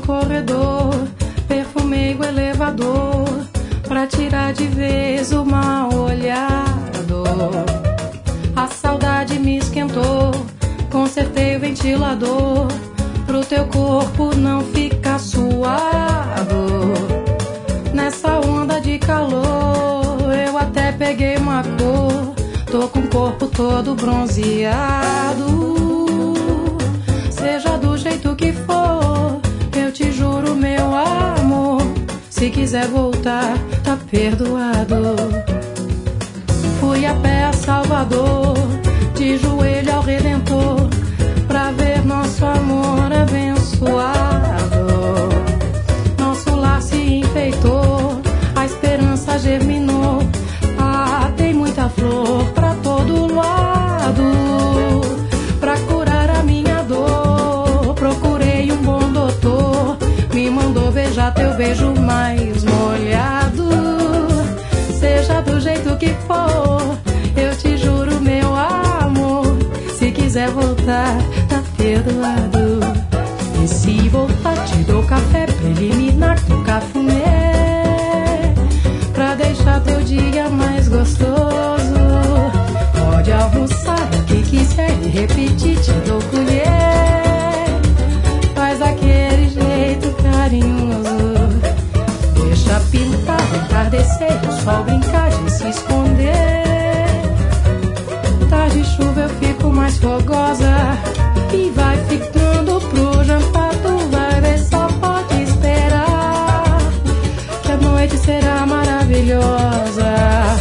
corredor, perfumei o elevador pra tirar de vez o mal olhado. A saudade me esquentou, consertei o ventilador pro teu corpo não ficar suado. Nessa onda de calor eu até peguei uma cor, tô com o corpo todo bronzeado. Seja do jeito que for, eu te juro, meu amor, se quiser voltar, tá perdoado. Fui a pé a Salvador, de joelho ao Redentor, pra ver nosso amor abençoado. Nosso lar se enfeitou, a esperança germinou. Ah, tem muita flor pra todo lado. Pra curar a minha dor, procurei um bom doutor, me mandou beijar teu beijo mais molhado. Seja do jeito que for, eu te juro, meu amor, se quiser voltar, tá perdoado. E se voltar, te dou café preliminar com cafuné, pra deixar teu dia mais gostoso. Pode almoçar o que quiser e repetir, te dou colher, faz daquele jeito carinhoso. Deixa pintar, entardecer, o sol brincar de se esconder. Tá de chuva eu fico mais fogosa, e vai ficando pro jantar, tu vai ver, só pode esperar, que a noite será maravilhosa.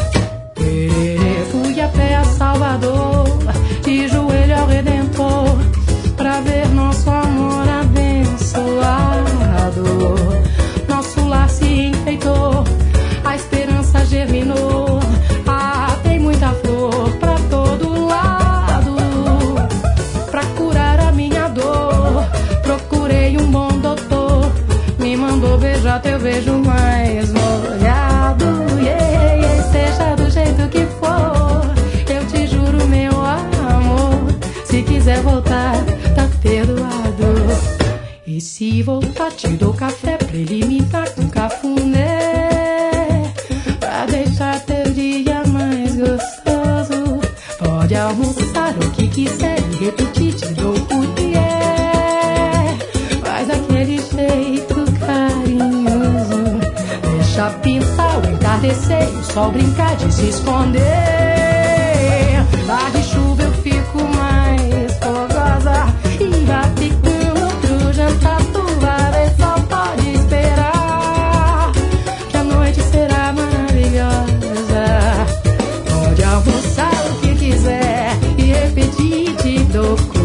Fui a pé a Salvador, de joelho ao Redentor, pra ver nosso amor abençoado. Nosso lar se enfeitou, a esperança germinou. Ah, tem muita flor pra todo lado. Pra curar a minha dor, procurei um bom doutor, me mandou beijar teu beijo mais molhado. Yeah, yeah. Seja do jeito que for, eu te juro, meu amor, se quiser voltar, tá perdoado. E se voltar, te dou café preliminar com cafuné, pra deixar teu dia mais gostoso. Pode almoçar o que quiser e repetir, te dou colher, faz daquele jeito carinhoso. Deixa pintar o entardecer, o sol brincar de se esconder. Lá de chuva eu fico mais fogosa, e vai ficando pro jantar, tu vai ver, só pode esperar, que a noite será maravilhosa. Pode almoçar o que quiser e repetir, te dou